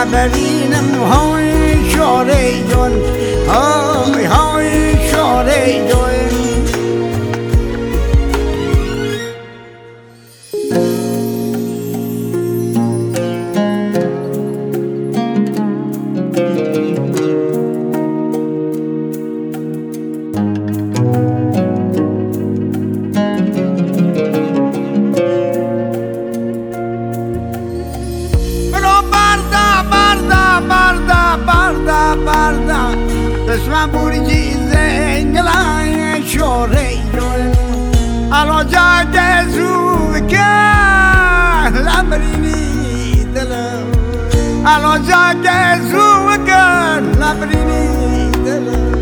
ببینم های شاره جان های شاره جان دشمن برگی زنگلای شوره جون الان جاده زو کن لبرینی دلم الان جاده زو کن لبرینی دلم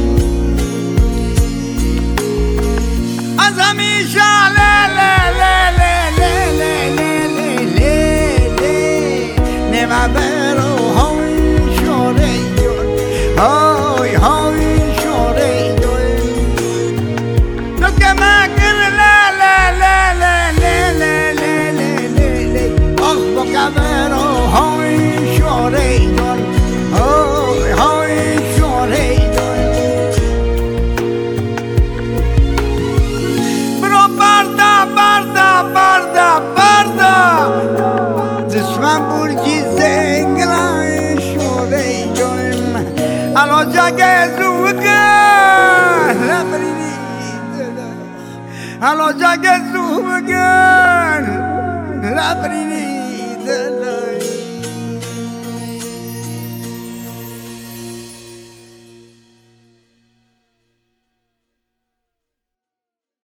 از همیشه نما برو های شوره جون های شوره جون تو که مکن آخ با کمر های شوره جون های شوره جون برو بردا دشمن برگی زنگلای شوره جون الان جاگه زوگن لبرینی دلم الان جاگه زوگن لبرینی دلم